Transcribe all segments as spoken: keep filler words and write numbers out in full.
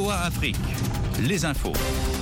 V O A Afrique, les infos.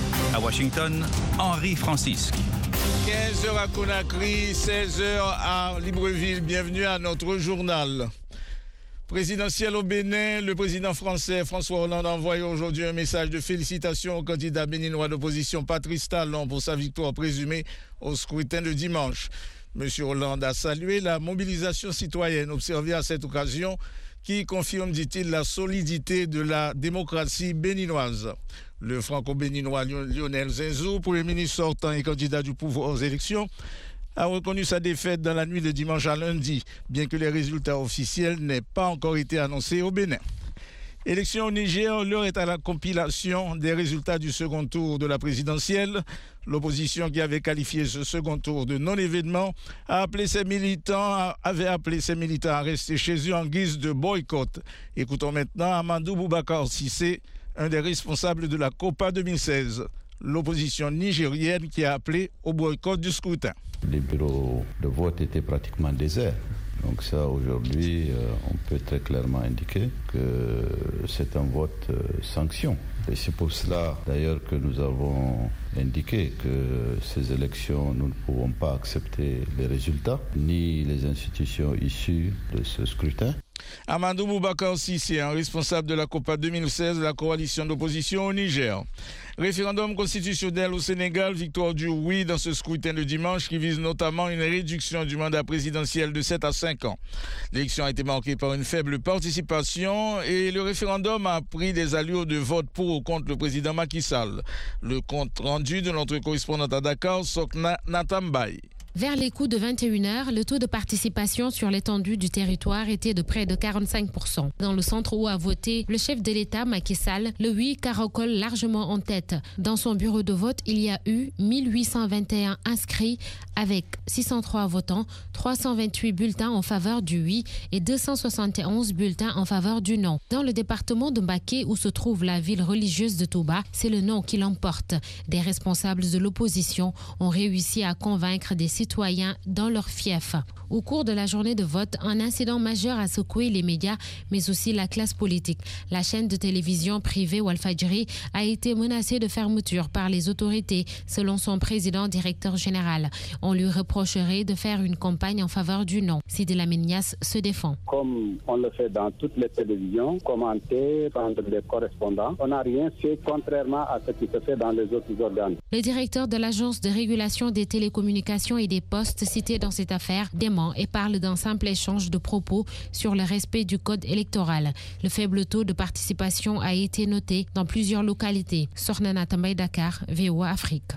À Washington, Henri Francisque. quinze heures à Conakry, seize heures à Libreville. Bienvenue à notre journal. Présidentiel au Bénin, le président français François Hollande a envoyé aujourd'hui un message de félicitations au candidat béninois d'opposition Patrice Talon pour sa victoire présumée au scrutin de dimanche. Monsieur Hollande a salué la mobilisation citoyenne observée à cette occasion qui confirme, dit-il, la solidité de la démocratie béninoise. Le franco-béninois Lionel Zinsou, premier ministre sortant et candidat du pouvoir aux élections, a reconnu sa défaite dans la nuit de dimanche à lundi, bien que les résultats officiels n'aient pas encore été annoncés au Bénin. Élection au Niger, l'heure est à la compilation des résultats du second tour de la présidentielle. L'opposition, qui avait qualifié ce second tour de non-événement, a appelé ses militants, avait appelé ses militants à rester chez eux en guise de boycott. Écoutons maintenant Amadou Boubacar Cissé, un des responsables de la COPA deux mille seize, l'opposition nigérienne qui a appelé au boycott du scrutin. Les bureaux de vote étaient pratiquement déserts. Donc ça, aujourd'hui, euh, on peut très clairement indiquer que c'est un vote euh, sanction. Et c'est pour cela, d'ailleurs, que nous avons indiqué que ces élections, nous ne pouvons pas accepter les résultats, ni les institutions issues de ce scrutin. Amadou Boubacar Cissé, un responsable de la COPA deux mille seize, la coalition d'opposition au Niger. Référendum constitutionnel au Sénégal, victoire du oui dans ce scrutin de dimanche qui vise notamment une réduction du mandat présidentiel de sept à cinq ans. L'élection a été marquée par une faible participation et le référendum a pris des allures de vote pour ou contre le président Macky Sall. Le compte rendu de notre correspondante à Dakar, Sokna Natambaye. Vers les coups de vingt et une heures, le taux de participation sur l'étendue du territoire était de près de quarante-cinq pour cent. Dans le centre où a voté le chef de l'État, Macky Sall, le oui caracole largement en tête. Dans son bureau de vote, il y a eu mille huit cent vingt et un inscrits avec six cent trois votants, trois cent vingt-huit bulletins en faveur du oui et deux cent soixante et onze bulletins en faveur du non. Dans le département de Mbacké, où se trouve la ville religieuse de Touba, c'est le non qui l'emporte. Des responsables de l'opposition ont réussi à convaincre des citoyens dans leur fief. Au cours de la journée de vote, un incident majeur a secoué les médias, mais aussi la classe politique. La chaîne de télévision privée Walfadjri a été menacée de fermeture par les autorités, selon son président directeur général. On lui reprocherait de faire une campagne en faveur du non. Sidi Lamine Niasse se défend. Comme on le fait dans toutes les télévisions, commenter, prendre des correspondants, on n'a rien fait contrairement à ce qui se fait dans les autres organes. Le directeur de l'Agence de régulation des télécommunications et des postes cité dans cette affaire dément et parle d'un simple échange de propos sur le respect du code électoral. Le faible taux de participation a été noté dans plusieurs localités. Sornana Tambay, Dakar, V O A Afrique.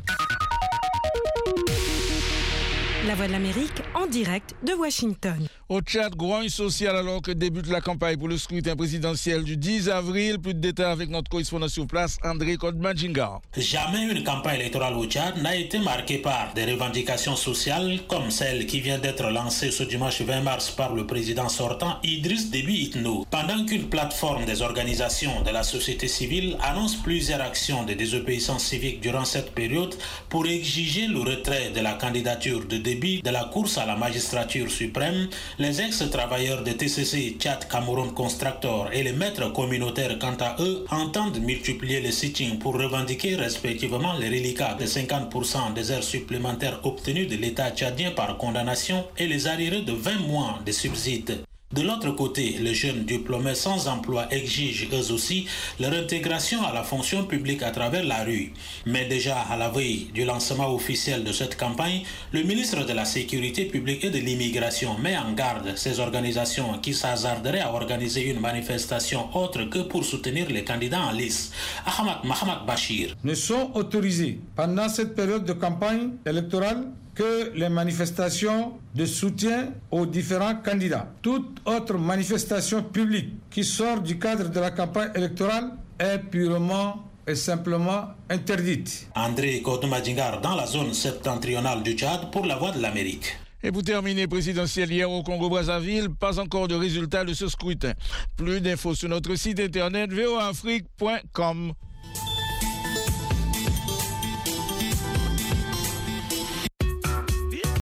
La Voix de l'Amérique en direct de Washington. Au Tchad, grogne social alors que débute la campagne pour le scrutin présidentiel du dix avril. Plus de détails avec notre correspondant sur place, André Kodmadjinga. Jamais une campagne électorale au Tchad n'a été marquée par des revendications sociales comme celle qui vient d'être lancée ce dimanche vingt mars par le président sortant Idriss Déby Itno. Pendant qu'une plateforme des organisations de la société civile annonce plusieurs actions de désobéissance civique durant cette période pour exiger le retrait de la candidature de Déby de la course à la magistrature suprême, les ex-travailleurs de T C C Tchad Cameroun Constructor et les maîtres communautaires, quant à eux, entendent multiplier les sit-ins pour revendiquer respectivement les reliquats de cinquante pour cent des heures supplémentaires obtenues de l'État tchadien par condamnation et les arriérés de vingt mois de subsides. De l'autre côté, les jeunes diplômés sans emploi exigent eux aussi leur intégration à la fonction publique à travers la rue. Mais déjà à la veille du lancement officiel de cette campagne, le ministre de la Sécurité publique et de l'Immigration met en garde ces organisations qui s'hasarderaient à organiser une manifestation autre que pour soutenir les candidats en lice. Ahmad Mahamat Bachir. Ne sont autorisés pendant cette période de campagne électorale que les manifestations de soutien aux différents candidats. Toute autre manifestation publique qui sort du cadre de la campagne électorale est purement et simplement interdite. André Kodmadjingar dans la zone septentrionale du Tchad pour la Voix de l'Amérique. Et pour terminer, présidentiel hier au Congo-Brazzaville, pas encore de résultat de ce scrutin. Plus d'infos sur notre site internet v o a afrique point com.